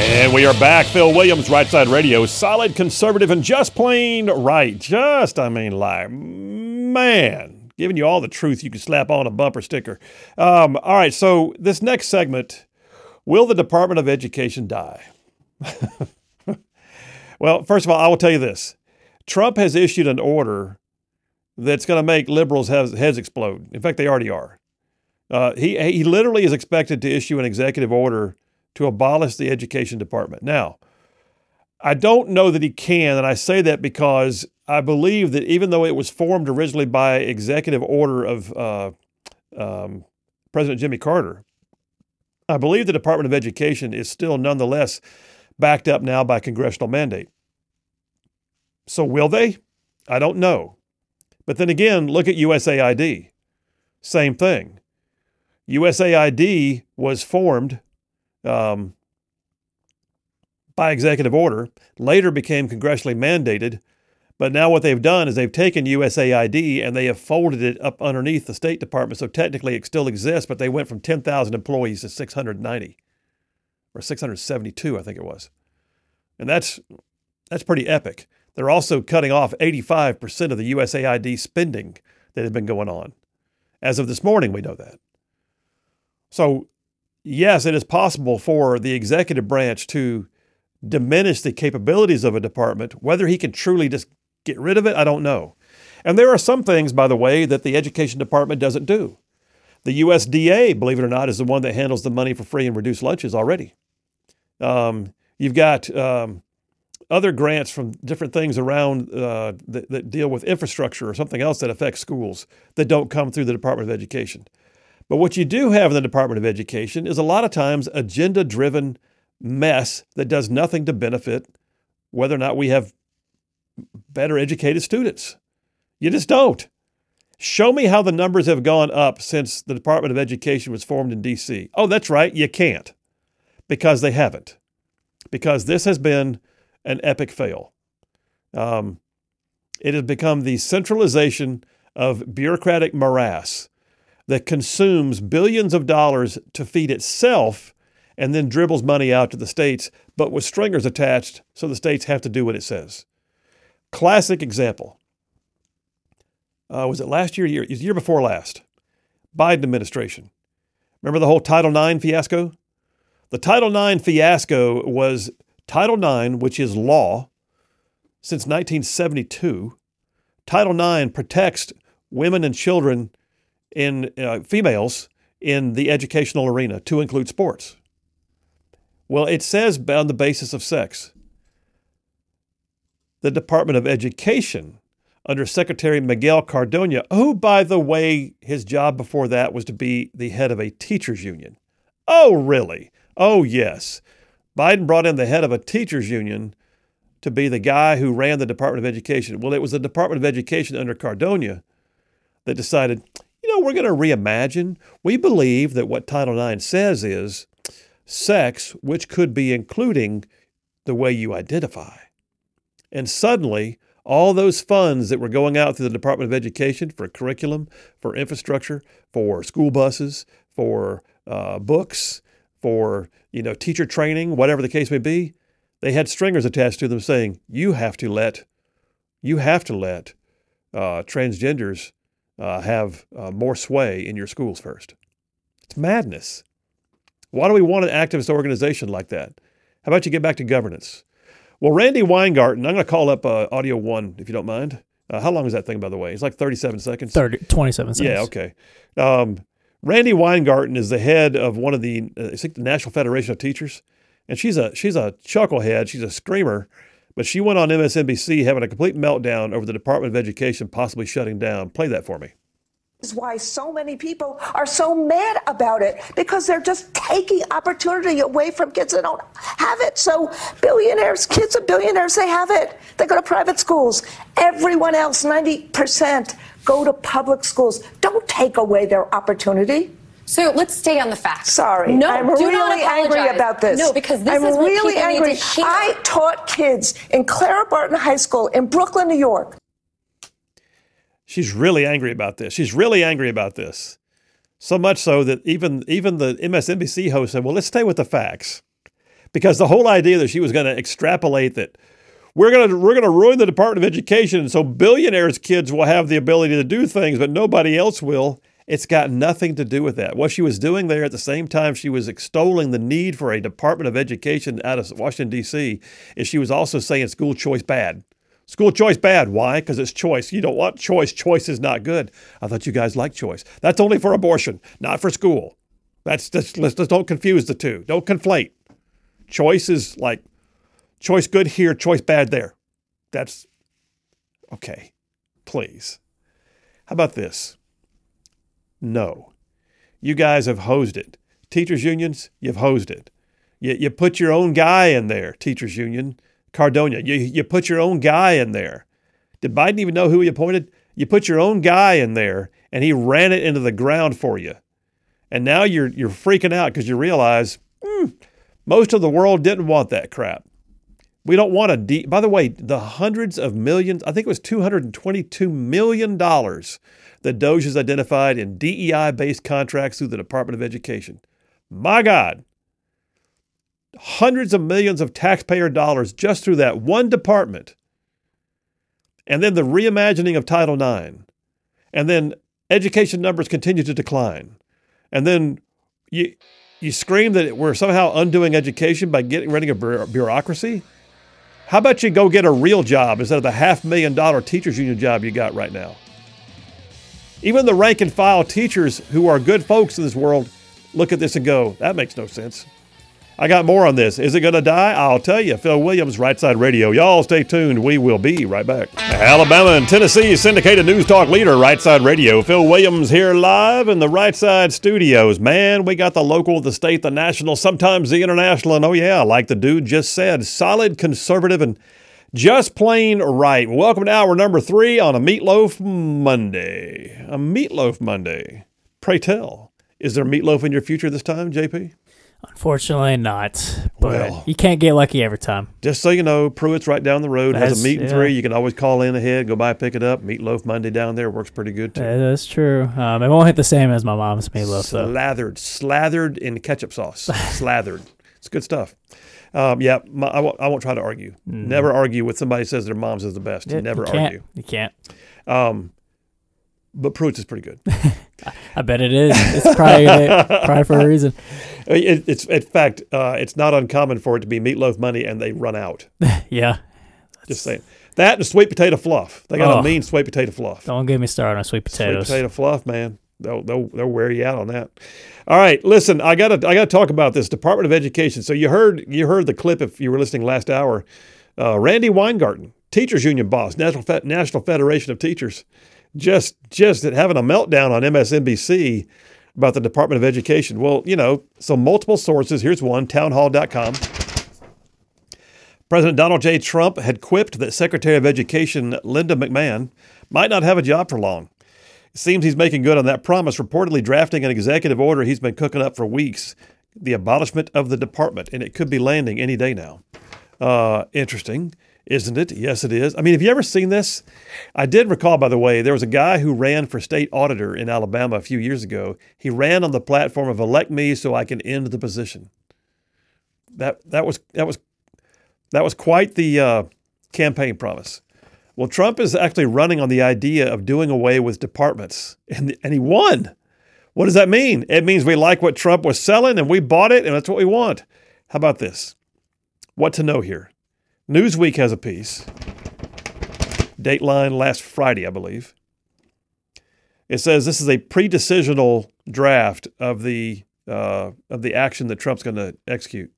And we are back. Phil Williams, Right Side Radio. Solid, conservative, and just plain right. Man, giving you all the truth you can slap on a bumper sticker. All right, so this next segment, will the Department of Education die? Well, first of all, I will tell you this. Trump has issued an order that's going to make liberals' heads explode. In fact, they already are. He literally is expected to issue an executive order to abolish the education department. Now, I don't know that he can, and I say that because I believe that even though it was formed originally by executive order of President Jimmy Carter, I believe the Department of Education is still nonetheless backed up now by congressional mandate. So will they? I don't know. But then again, look at USAID. Same thing. USAID was formed by executive order, later became congressionally mandated, but now what they've done is they've taken USAID and they have folded it up underneath the State Department, so technically it still exists, but they went from 10,000 employees to 690, or 672, I think it was. And that's pretty epic. They're also cutting off 85% of the USAID spending that had been going on. As of this morning, we know that. So, yes, it is possible for the executive branch to diminish the capabilities of a department. Whether he can truly just get rid of it, I don't know. And there are some things, by the way, that the education department doesn't do. The USDA, believe it or not, is the one that handles the money for free and reduced lunches already. You've got other grants from different things around that deal with infrastructure or something else that affects schools that don't come through the Department of Education. But what you do have in the Department of Education is a lot of times agenda-driven mess that does nothing to benefit whether or not we have better educated students. You just don't. Show me how the numbers have gone up since the Department of Education was formed in D.C. Oh, that's right, you can't. Because they haven't. Because this has been an epic fail. It has become the centralization of bureaucratic morass that consumes billions of dollars to feed itself and then dribbles money out to the states, but with stringers attached so the states have to do what it says. Classic example. Was it last year? Year before last. Biden administration. Remember the whole Title IX fiasco? The Title IX fiasco was Title IX, which is law since 1972. Title IX protects women and children in females in the educational arena, to include sports. Well, it says on the basis of sex. The Department of Education, under Secretary Miguel Cardona, who, by the way, his job before that was to be the head of a teachers union. Oh, really? Oh, yes. Biden brought in the head of a teachers union to be the guy who ran the Department of Education. Well, it was the Department of Education under Cardona that decided, we're going to reimagine. We believe that what Title IX says is sex, which could be including the way you identify. And suddenly, all those funds that were going out through the Department of Education for curriculum, for infrastructure, for school buses, for books, for teacher training, whatever the case may be, they had stringers attached to them saying, you have to let transgenders have more sway in your schools first. It's madness. Why do we want an activist organization like that? How about you get back to governance? Well, Randi Weingarten, I'm going to call up audio one, if you don't mind. How long is that thing, by the way? It's like 37 seconds. 27 seconds. Yeah, okay. Randi Weingarten is the head of one of the, I think, the National Federation of Teachers. And she's a chucklehead. She's a screamer. But she went on MSNBC having a complete meltdown over the Department of Education possibly shutting down. Play that for me. This is why so many people are so mad about it, because they're just taking opportunity away from kids that don't have it. So kids of billionaires, they have it. They go to private schools. Everyone else, 90%, go to public schools. Don't take away their opportunity. So let's stay on the facts. Sorry. No, I'm do really not angry about this. No, because this I'm is what really people angry. need to hear. I taught kids in Clara Barton High School in Brooklyn, New York. She's really angry about this. So much so that even the MSNBC host said, well, let's stay with the facts. Because the whole idea that she was going to extrapolate that we're going to ruin the Department of Education, and so billionaires' kids will have the ability to do things, but nobody else will. It's got nothing to do with that. What she was doing there at the same time she was extolling the need for a Department of Education out of Washington, D.C., is she was also saying school choice bad. School choice bad. Why? Because it's choice. You don't want choice. Choice is not good. I thought you guys liked choice. That's only for abortion, not for school. Let's don't confuse the two. Don't conflate. Choice is like choice good here, choice bad there. That's okay. Please. How about this? No. You guys have hosed it. Teachers unions, you've hosed it. You put your own guy in there, teachers union. Cardona, you put your own guy in there. Did Biden even know who he appointed? You put your own guy in there, and he ran it into the ground for you. And now you're freaking out because you realize most of the world didn't want that crap. We don't want by the way, the hundreds of millions, I think it was $222 million that DOJ has identified in DEI-based contracts through the Department of Education. My God. Hundreds of millions of taxpayer dollars just through that one department. And then the reimagining of Title IX. And then education numbers continue to decline. And then you scream that we're somehow undoing education by getting rid of bureaucracy? How about you go get a real job instead of the $500,000 teachers union job you got right now? Even the rank and file teachers who are good folks in this world look at this and go, that makes no sense. I got more on this. Is it going to die? I'll tell you. Phil Williams, Right Side Radio. Y'all stay tuned. We will be right back. Alabama and Tennessee syndicated news talk leader, Right Side Radio. Phil Williams here live in the Right Side studios. Man, we got the local, the state, the national, sometimes the international. And oh yeah, like the dude just said, solid, conservative, and just plain right. Welcome to hour number 3 on a Meatloaf Monday. A Meatloaf Monday. Pray tell, is there meatloaf in your future this time, JP? Unfortunately not, but well, you can't get lucky every time. Just so you know, Pruitt's right down the road. Has a meat and 3. You can always call in ahead, go by, pick it up. Meatloaf Monday down there works pretty good too. That's true. It won't hit the same as my mom's meatloaf though. Slathered in ketchup sauce. Slathered. It's good stuff. I won't try to argue. Never argue with somebody who says their mom's is the best. Never argue. You can't. But Pruitt's is pretty good. I bet it is. It's probably for a reason. It's in fact, it's not uncommon for it to be Meatloaf Monday and they run out. Yeah. Just saying. That and sweet potato fluff. They got a mean sweet potato fluff. Don't get me started on sweet potatoes. Sweet potato fluff, man. They'll wear you out on that. All right, listen. I gotta talk about this Department of Education. So you heard the clip if you were listening last hour. Randy Weingarten, teachers union boss, National Federation of Teachers, just having a meltdown on MSNBC about the Department of Education. Well, so multiple sources. Here's one, townhall.com. President Donald J. Trump had quipped that Secretary of Education Linda McMahon might not have a job for long. It seems he's making good on that promise, reportedly drafting an executive order he's been cooking up for weeks, the abolishment of the department, and it could be landing any day now. Interesting, isn't it? Yes, it is. I mean, have you ever seen this? I did recall, by the way, there was a guy who ran for state auditor in Alabama a few years ago. He ran on the platform of elect me so I can end the position. That was quite the campaign promise. Well, Trump is actually running on the idea of doing away with departments, and he won. What does that mean? It means we like what Trump was selling, and we bought it, and that's what we want. How about this? What to know here? Newsweek has a piece. Dateline last Friday, I believe. It says this is a pre-decisional draft of the action that Trump's going to execute.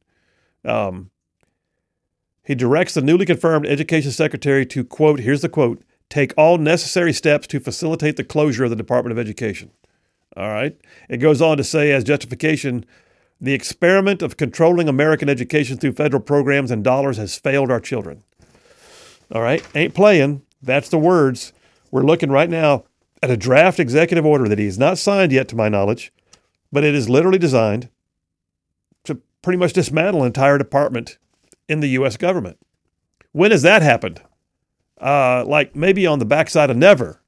He directs the newly confirmed education secretary to, quote, here's the quote, take all necessary steps to facilitate the closure of the Department of Education. All right. It goes on to say as justification, the experiment of controlling American education through federal programs and dollars has failed our children. All right. Ain't playing. That's the words. We're looking right now at a draft executive order that he has not signed yet, to my knowledge, but it is literally designed to pretty much dismantle an entire department in the U.S. government. When has that happened? Like maybe on the backside of never.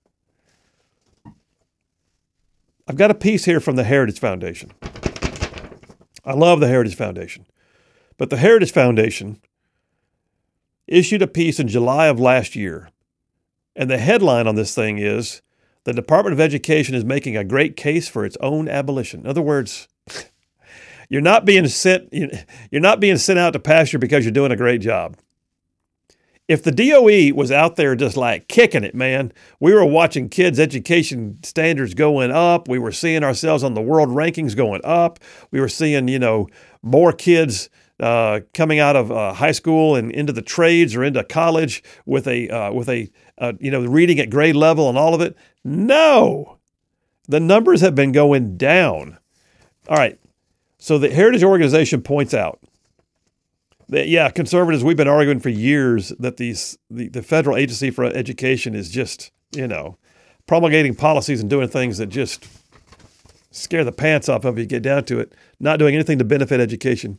I've got a piece here from the Heritage Foundation. I love the Heritage Foundation. But the Heritage Foundation issued a piece in July of last year. And the headline on this thing is, the Department of Education is making a great case for its own abolition. In other words, you're not being sent out to pasture because you're doing a great job. If the DOE was out there just like kicking it, man, we were watching kids' education standards going up. We were seeing ourselves on the world rankings going up. We were seeing, more kids coming out of high school and into the trades or into college with a reading at grade level and all of it. No, the numbers have been going down. All right. So the Heritage Organization points out that, conservatives, we've been arguing for years that the Federal Agency for Education is just, promulgating policies and doing things that just scare the pants off of you, get down to it, not doing anything to benefit education.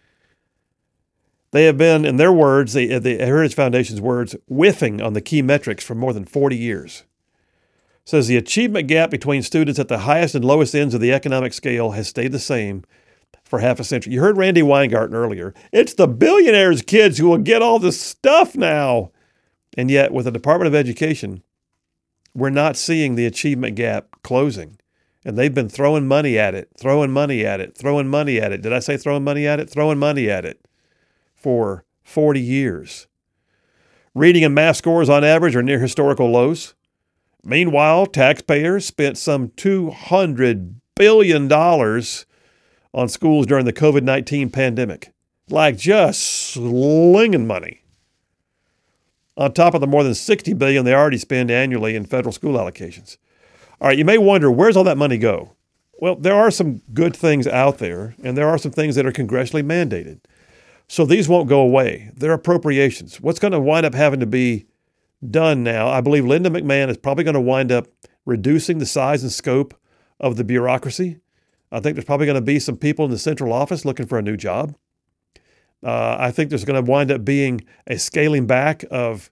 They have been, in their words, the Heritage Foundation's words, whiffing on the key metrics for more than 40 years. It says the achievement gap between students at the highest and lowest ends of the economic scale has stayed the same for half a century. You heard Randy Weingarten earlier. It's the billionaires' kids who will get all this stuff now. And yet, with the Department of Education, we're not seeing the achievement gap closing. And they've been throwing money at it. Did I say throwing money at it? Throwing money at it for 40 years. Reading and math scores on average are near historical lows. Meanwhile, taxpayers spent some $200 billion on schools during the COVID-19 pandemic. Like just slinging money. On top of the more than $60 billion they already spend annually in federal school allocations. All right, you may wonder, where's all that money go? Well, there are some good things out there, and there are some things that are congressionally mandated. So these won't go away. They're appropriations. What's going to wind up having to be done now, I believe Linda McMahon is probably going to wind up reducing the size and scope of the bureaucracy. I think there's probably going to be some people in the central office looking for a new job. I think there's going to wind up being a scaling back of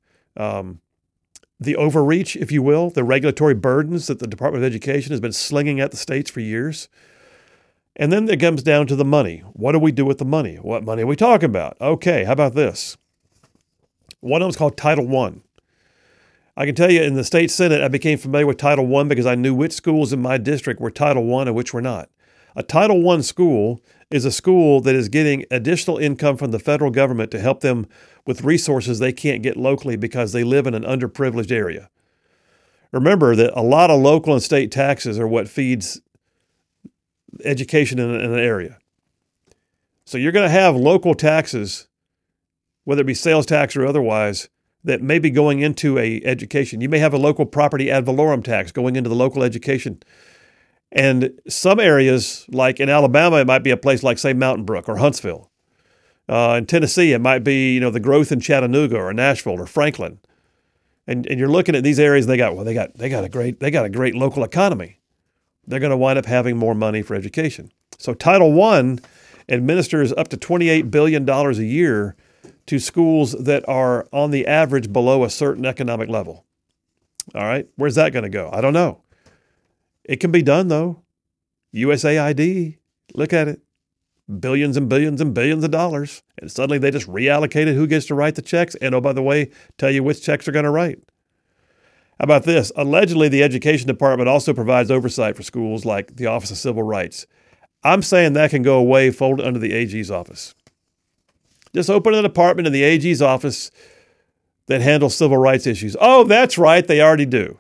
the overreach, if you will, the regulatory burdens that the Department of Education has been slinging at the states for years. And then it comes down to the money. What do we do with the money? What money are we talking about? Okay, how about this? One of them is called Title I. I can tell you in the state Senate, I became familiar with Title I because I knew which schools in my district were Title I and which were not. A Title I school is a school that is getting additional income from the federal government to help them with resources they can't get locally because they live in an underprivileged area. Remember that a lot of local and state taxes are what feeds education in an area. So you're going to have local taxes, whether it be sales tax or otherwise, that may be going into a education. You may have a local property ad valorem tax going into the local education. And some areas, like in Alabama, it might be a place like, say, Mountain Brook or Huntsville. In Tennessee, it might be, the growth in Chattanooga or Nashville or Franklin. And you're looking at these areas, they got a great local economy. They're going to wind up having more money for education. So Title I administers up to $28 billion a year to schools that are on the average below a certain economic level. All right, where's that going to go? I don't know. It can be done, though. USAID, look at it. Billions and billions and billions of dollars. And suddenly they just reallocated who gets to write the checks. And oh, by the way, tell you which checks are going to write. How about this? Allegedly, the Education Department also provides oversight for schools like the Office of Civil Rights. I'm saying that can go away, folded under the AG's office. Just open a department in the AG's office that handles civil rights issues. Oh, that's right. They already do.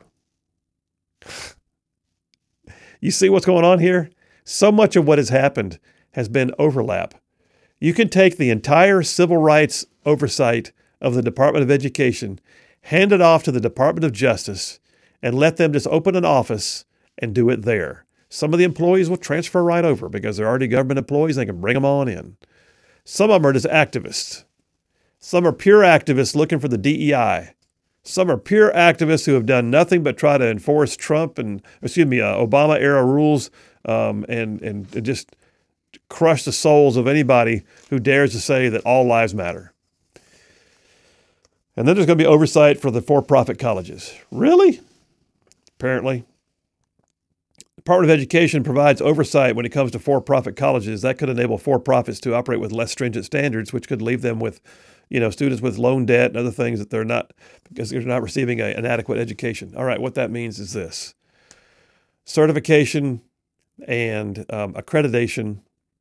You see what's going on here? So much of what has happened has been overlap. You can take the entire civil rights oversight of the Department of Education, hand it off to the Department of Justice, and let them just open an office and do it there. Some of the employees will transfer right over because they're already government employees. They can bring them on in. Some of them are just activists. Some are pure activists looking for the DEI. Some are pure activists who have done nothing but try to enforce Obama-era rules and just crush the souls of anybody who dares to say that all lives matter. And then there's going to be oversight for the for-profit colleges. Really? Apparently Department of Education provides oversight when it comes to for-profit colleges. That could enable for-profits to operate with less stringent standards, which could leave them with, students with loan debt and other things that they're not, because they're not receiving an adequate education. All right, what that means is this. Certification and accreditation,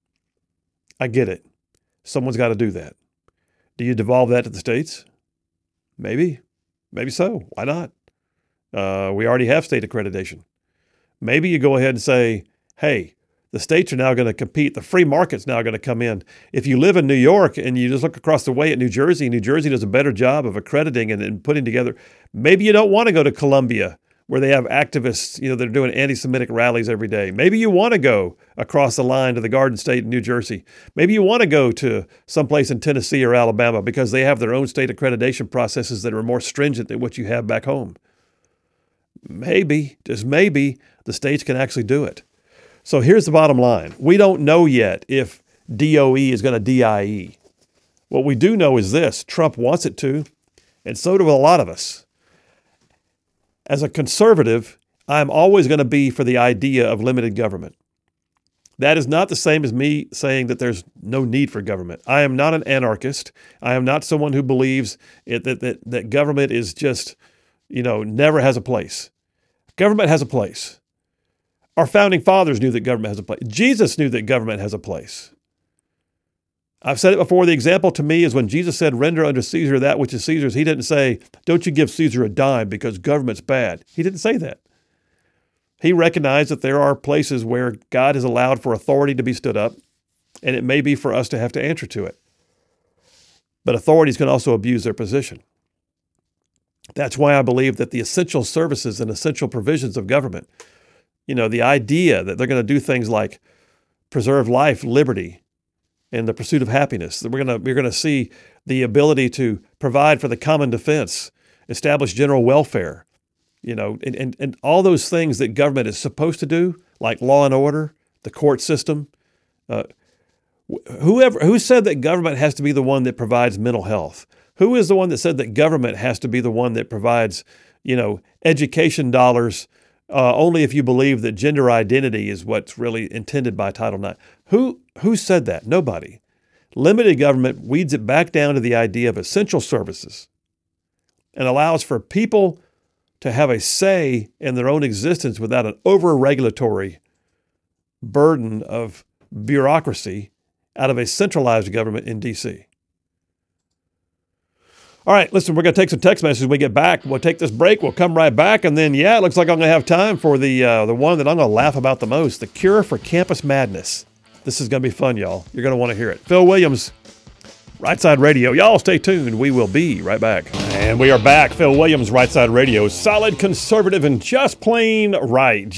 I get it. Someone's got to do that. Do you devolve that to the states? Maybe. Maybe so. Why not? We already have state accreditation. Maybe you go ahead and say, hey, the states are now going to compete. The free market's now going to come in. If you live in New York and you just look across the way at New Jersey does a better job of accrediting and putting together. Maybe you don't want to go to Columbia where they have activists, that are doing anti-Semitic rallies every day. Maybe you want to go across the line to the Garden State in New Jersey. Maybe you want to go to someplace in Tennessee or Alabama because they have their own state accreditation processes that are more stringent than what you have back home. Maybe, just maybe, the states can actually do it. So here's the bottom line. We don't know yet if DOE is going to DIE. What we do know is this: Trump wants it to, and so do a lot of us. As a conservative, I'm always going to be for the idea of limited government. That is not the same as me saying that there's no need for government. I am not an anarchist. I am not someone who believes that government is just, never has a place. Government has a place. Our founding fathers knew that government has a place. Jesus knew that government has a place. I've said it before. The example to me is when Jesus said, render unto Caesar that which is Caesar's. He didn't say, don't you give Caesar a dime because government's bad. He didn't say that. He recognized that there are places where God has allowed for authority to be stood up, and it may be for us to have to answer to it. But authorities can also abuse their position. That's why I believe that the essential services and essential provisions of government, the idea that they're going to do things like preserve life, liberty, and the pursuit of happiness, that we're going to see the ability to provide for the common defense, establish general welfare, and all those things that government is supposed to do, like law and order, the court system. Who said that government has to be the one that provides mental health? Who is the one that said that government has to be the one that provides, education dollars only if you believe that gender identity is what's really intended by Title IX? Who said that? Nobody. Limited government weeds it back down to the idea of essential services and allows for people to have a say in their own existence without an over-regulatory burden of bureaucracy out of a centralized government in D.C. All right, listen, we're going to take some text messages when we get back. We'll take this break. We'll come right back. And then, it looks like I'm going to have time for the one that I'm going to laugh about the most, the cure for campus madness. This is going to be fun, y'all. You're going to want to hear it. Phil Williams, Right Side Radio. Y'all stay tuned. We will be right back. And we are back. Phil Williams, Right Side Radio. Solid, conservative, and just plain right.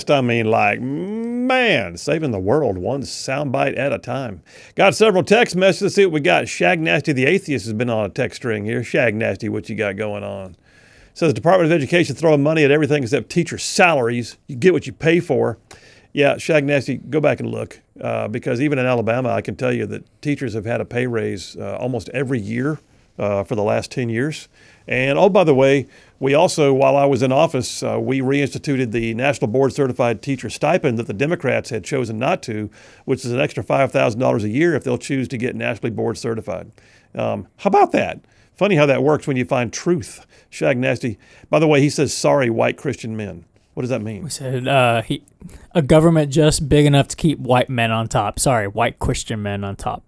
Saving the world one soundbite at a time. Got several text messages. Let's see what we got. Shag Nasty the Atheist has been on a text string here. Shag Nasty, what you got going on? Says Department of Education throwing money at everything except teacher salaries. You get what you pay for. Yeah, Shag Nasty, go back and look. Because even in Alabama, I can tell you that teachers have had a pay raise almost every year for the last 10 years. And, oh, by the way, we also, while I was in office, we reinstituted the National Board Certified Teacher Stipend that the Democrats had chosen not to, which is an extra $5,000 a year if they'll choose to get nationally board certified. How about that? Funny how that works when you find truth. Shag Nasty. By the way, he says, sorry, white Christian men. What does that mean? We said a government just big enough to keep white men on top. Sorry, white Christian men on top.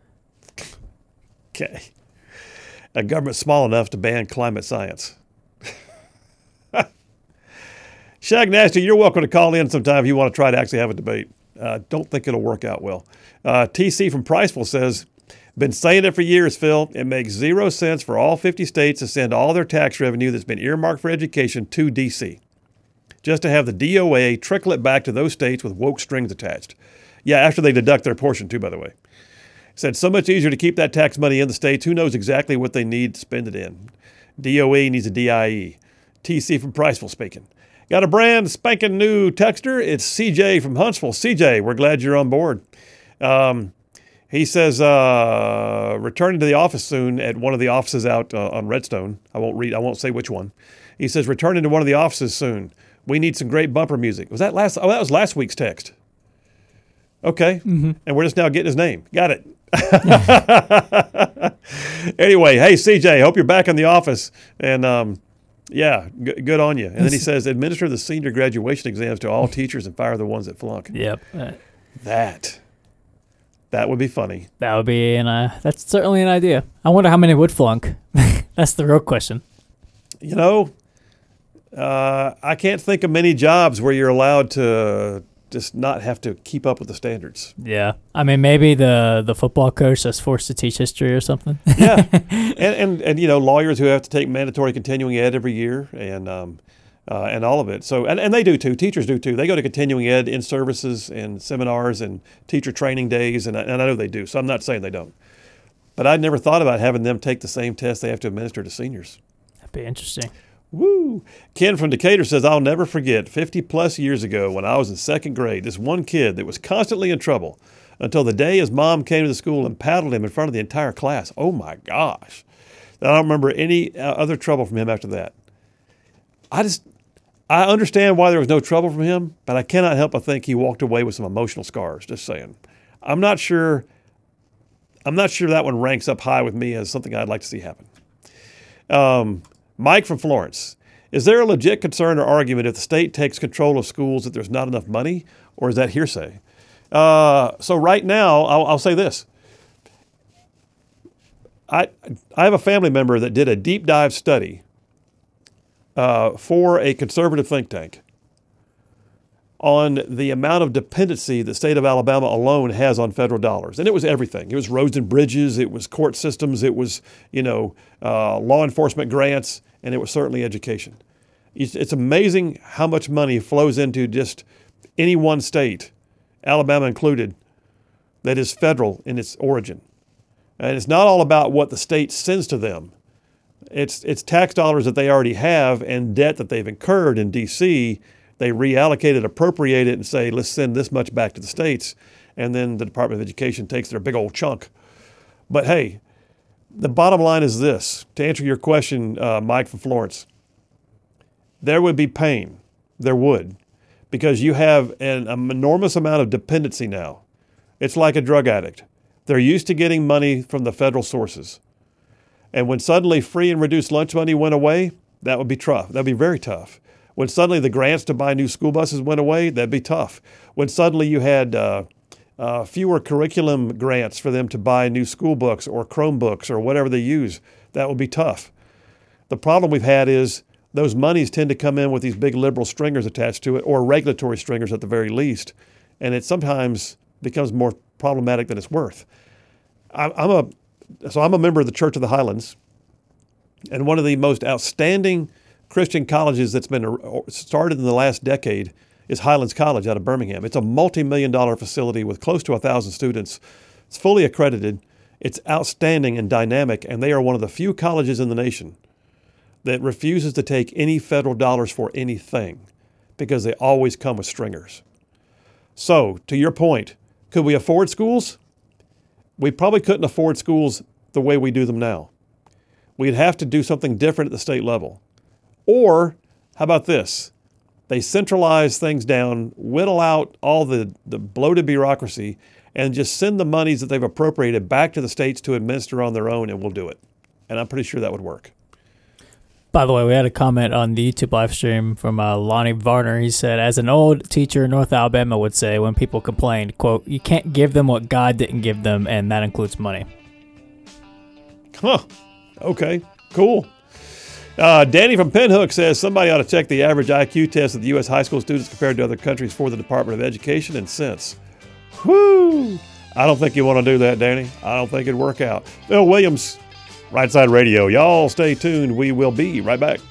Okay. A government small enough to ban climate science. Shag Nasty, you're welcome to call in sometime if you want to try to actually have a debate. Don't think it'll work out well. TC from Priceville says, been saying it for years, Phil. It makes 0 sense for all 50 states to send all their tax revenue that's been earmarked for education to D.C., just to have the DOA trickle it back to those states with woke strings attached. Yeah, after they deduct their portion too, by the way. Said so much easier to keep that tax money in the states. Who knows exactly what they need to spend it in? DOA needs a DIE. TC from Priceville speaking. Got a brand spanking new texter. It's CJ from Huntsville. CJ, we're glad you're on board. He says, returning to the office soon at one of the offices out on Redstone. I won't say which one. He says, returning to one of the offices soon. We need some great bumper music. Was that last? Oh, that was last week's text. Okay. Mm-hmm. And we're just now getting his name. Got it. Anyway, hey, CJ, hope you're back in the office. And yeah, good on you. And then he says, administer the senior graduation exams to all teachers and fire the ones that flunk. Yep. That would be funny. That would be, that's certainly an idea. I wonder how many would flunk. That's the real question. You know, I can't think of many jobs where you're allowed to just not have to keep up with the standards. Yeah. I mean, maybe the football coach that's forced to teach history or something. Yeah. And you know, lawyers who have to take mandatory continuing ed every year and all of it. So, and they do too. Teachers do too. They go to continuing ed in services and seminars and teacher training days, and I know they do. So I'm not saying they don't. But I'd never thought about having them take the same test they have to administer to seniors. That'd be interesting. Woo! Ken from Decatur says, I'll never forget 50 plus years ago when I was in second grade, this one kid that was constantly in trouble until the day his mom came to the school and paddled him in front of the entire class. Oh my gosh. I don't remember any other trouble from him after that. I understand why there was no trouble from him, but I cannot help but think he walked away with some emotional scars, just saying. I'm not sure that one ranks up high with me as something I'd like to see happen. Mike from Florence. Is there a legit concern or argument if the state takes control of schools that there's not enough money, or is that hearsay? So right now, I'll say this. I have a family member that did a deep dive study for a conservative think tank on the amount of dependency the state of Alabama alone has on federal dollars. And it was everything. It was roads and bridges. It was court systems. It was, law enforcement grants. And it was certainly education. It's amazing how much money flows into just any one state, Alabama included, that is federal in its origin. And it's not all about what the state sends to them. It's tax dollars that they already have and debt that they've incurred in D.C. They reallocate it, appropriate it, and say, let's send this much back to the states. And then the Department of Education takes their big old chunk. But hey, the bottom line is this. To answer your question, Mike from Florence, there would be pain. There would. Because you have an enormous amount of dependency now. It's like a drug addict. They're used to getting money from the federal sources. And when suddenly free and reduced lunch money went away, that would be tough. That would be very tough. When suddenly the grants to buy new school buses went away, that'd be tough. When suddenly you had fewer curriculum grants for them to buy new school books or Chromebooks or whatever they use, that would be tough. The problem we've had is those monies tend to come in with these big liberal stringers attached to it, or regulatory stringers at the very least, and it sometimes becomes more problematic than it's worth. I'm a member of the Church of the Highlands, and one of the most outstanding Christian colleges that's been started in the last decade is Highlands College out of Birmingham. It's a multi-million-dollar facility with close to 1,000 students. It's fully accredited. It's outstanding and dynamic, and they are one of the few colleges in the nation that refuses to take any federal dollars for anything because they always come with stringers. So, to your point, could we afford schools? We probably couldn't afford schools the way we do them now. We'd have to do something different at the state level. Or, how about this? They centralize things down, whittle out all the bloated bureaucracy, and just send the monies that they've appropriated back to the states to administer on their own, and we'll do it. And I'm pretty sure that would work. By the way, we had a comment on the YouTube live stream from Lonnie Varner. He said, as an old teacher in North Alabama would say when people complained, quote, you can't give them what God didn't give them, and that includes money. Huh. Okay. Cool. Danny from Pinhook says somebody ought to check the average IQ test of the U.S. high school students compared to other countries for the Department of Education and sense. Whoo! I don't think you want to do that, Danny. I don't think it'd work out. Bill Williams, Right Side Radio. Y'all stay tuned. We will be right back.